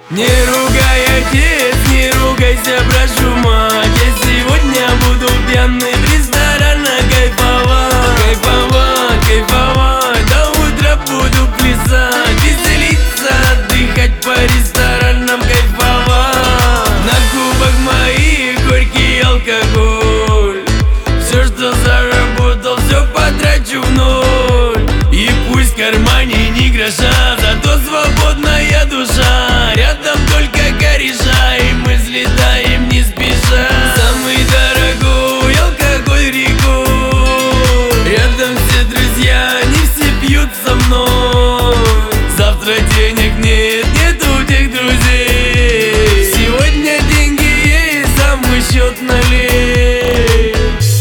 Не ругай, отец, не ругайся, прошу, мать. Я сегодня буду пьяный в ресторанах кайфовать, кайфовать, кайфовать. До утра буду плясать, веселиться, отдыхать по ресторанам, кайфовать. На губах моих горький алкоголь. Все, что заработал, все потрачу в ноль. И пусть в кармане ни гроша, зато свободная душа. Рядом только кореша, и мы взлетаем не спеша. Самый дорогой алкоголь рекой. Рядом все друзья, не все пьют со мной. Завтра денег нет, нету тех друзей. Сегодня деньги есть, а мой счет налей.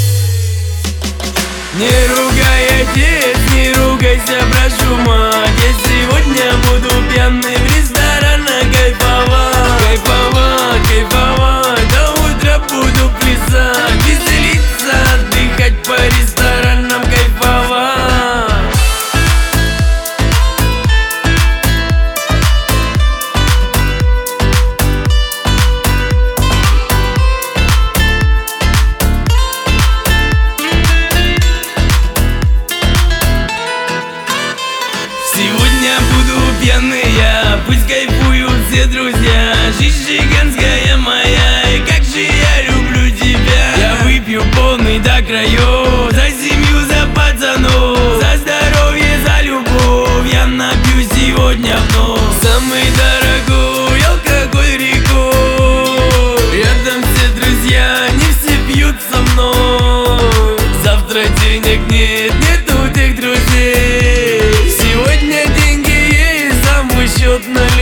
Не ругай, отец, не ругайся, прошу, мать. Я сегодня буду пьяный в ресторанах кайфовать, кайфовать, кайфовать. До утра буду плясать, веселиться, отдыхать по ресторанам, кайфовать. Сегодня буду пьяный я, пусть кайфуют все друзья. Жизнь гигантская моя, и как же я люблю тебя. Я выпью полный до краев, за семью, за пацанов, за здоровье, за любовь. Я напью сегодня вновь. Самый дорогой алкоголь рекой. Рядом все друзья, не все пьют со мной. Завтра денег нет, нету тех друзей. Сегодня деньги есть, а мой счет налей.